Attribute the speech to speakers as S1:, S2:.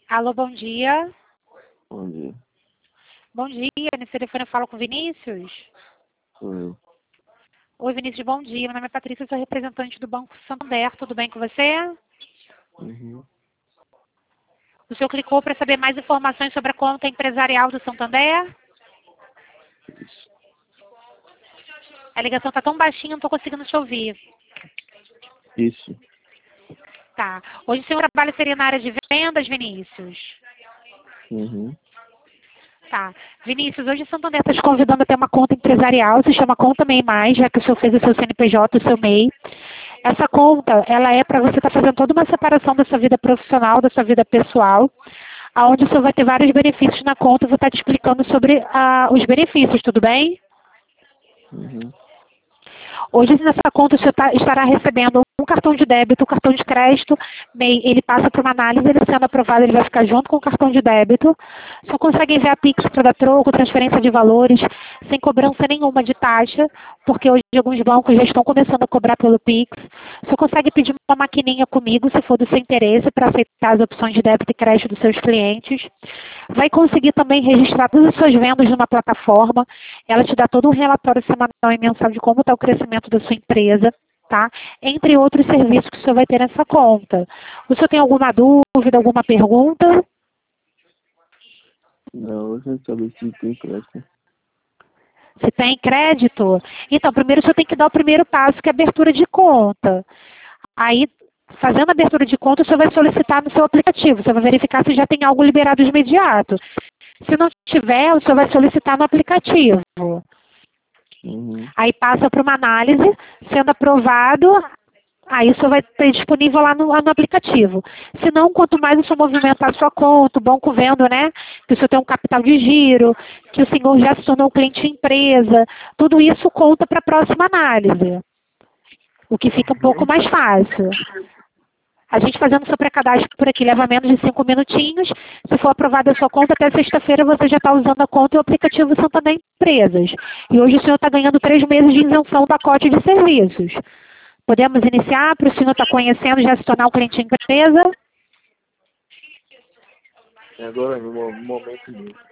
S1: Alô, bom dia.
S2: Bom dia.
S1: Bom dia, nesse telefone eu falo com o Vinícius.
S2: Sou eu.
S1: Oi, Vinícius, bom dia. Meu nome é Patrícia, eu sou representante do Banco Santander. Tudo bem com você?
S2: Uhum.
S1: O senhor clicou para saber mais informações sobre a conta empresarial do Santander?
S2: Isso.
S1: A ligação está tão baixinha, não estou conseguindo te ouvir.
S2: Isso.
S1: Tá. Hoje o seu trabalho seria na área de vendas, Vinícius?
S2: Uhum.
S1: Tá. Vinícius, hoje o Santander está te convidando a ter uma conta empresarial, se chama Conta MEI Mais, já que o senhor fez o seu CNPJ, o seu MEI. Essa conta, ela é para você estar fazendo toda uma separação da sua vida profissional, da sua vida pessoal, onde o senhor vai ter vários benefícios na conta. Eu vou estar te explicando sobre os benefícios, tudo bem?
S2: Uhum.
S1: Hoje, nessa conta, o senhor estará recebendo um cartão de débito, um cartão de crédito, MEI, ele passa por uma análise, ele sendo aprovado, ele vai ficar junto com o cartão de débito. Só consegue enviar Pix para dar troco, transferência de valores, sem cobrança nenhuma de taxa, porque hoje alguns bancos já estão começando a cobrar pelo Pix. Só consegue pedir uma maquininha comigo, se for do seu interesse, para aceitar as opções de débito e crédito dos seus clientes. Vai conseguir também registrar todas as suas vendas numa plataforma. Ela te dá todo um relatório semanal e mensal de como está o crescimento da sua empresa, tá? Entre outros serviços que o senhor vai ter nessa conta. O senhor tem alguma dúvida, alguma pergunta?
S2: Não, eu quero saber se tem crédito.
S1: Se tem crédito? Então, primeiro o senhor tem que dar o primeiro passo, que é a abertura de conta. Aí, fazendo a abertura de conta, o senhor vai solicitar no seu aplicativo. Você vai verificar se já tem algo liberado de imediato. Se não tiver, o senhor vai solicitar no aplicativo.
S2: Uhum.
S1: Aí passa para uma análise, sendo aprovado, aí o senhor vai ter disponível lá no aplicativo. Se não, quanto mais o senhor movimentar a sua conta, o banco vendo, né, que o senhor tem um capital de giro, que o senhor já se tornou cliente empresa, tudo isso conta para a próxima análise, o que fica um pouco mais fácil. A gente fazendo o seu pré-cadastro por aqui leva menos de 5 minutinhos. Se for aprovada a sua conta, até sexta-feira você já está usando a conta e o aplicativo Santander Empresas. E hoje o senhor está ganhando 3 meses de isenção do pacote de serviços. Podemos iniciar para o senhor estar conhecendo, já se tornar um cliente empresa?
S2: É agora, no momento mesmo.